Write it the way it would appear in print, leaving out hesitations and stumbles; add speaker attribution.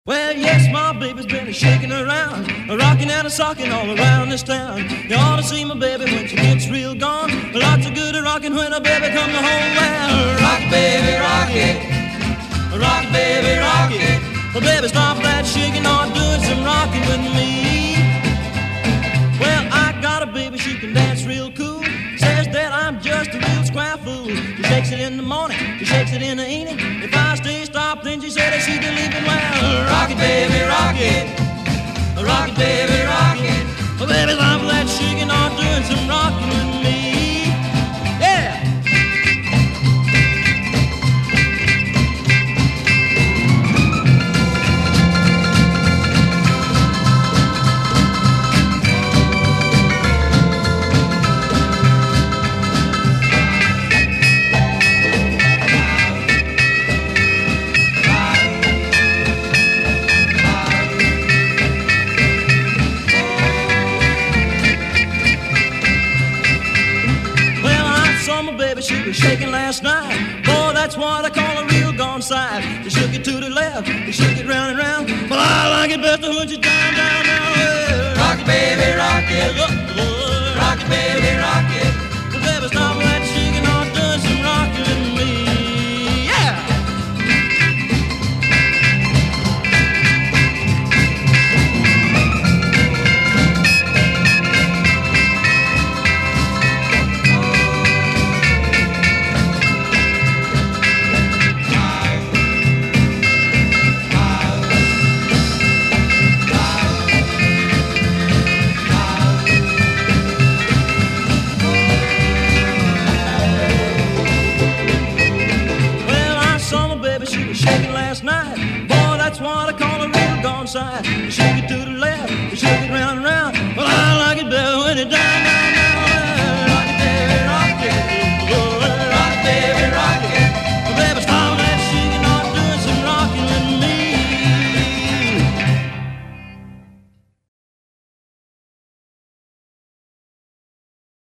Speaker 1: Well, yes, my baby's been shaking around, rocking and a-socking all around this town. You ought to see my baby when she gets real gone. Lots of good rocking when a baby comes home. Well, rock it, baby, rock it. Rock it, baby, rock it. Well, baby, stop that shaking, or doing some rocking with me. Well, I got a baby, she can dance real cool. Says that I'm just a real square fool. She shakes it in the morning, she shakes it in the evening. If I stay stopped, then she said that she'd be leaving. Well, rock it, baby, rock it. Rock it, baby, rock it. Well, baby, stop that shaking, or doing some rocking with me. Yeah! She was shaking last night. Boy, that's what I call a real gone side. She shook it to the left, she shook it round and round. Well, I like it better when she's down, down, down. Well, rock it, baby, rock it. Rock it, baby, rock it. Well, baby, stop that shaking, or doing some rocking with me. Yeah! Shaking last night, boy, that's what I call a real gone side. You shake it to the left, you shake it round and round. Well, I like it better when it down.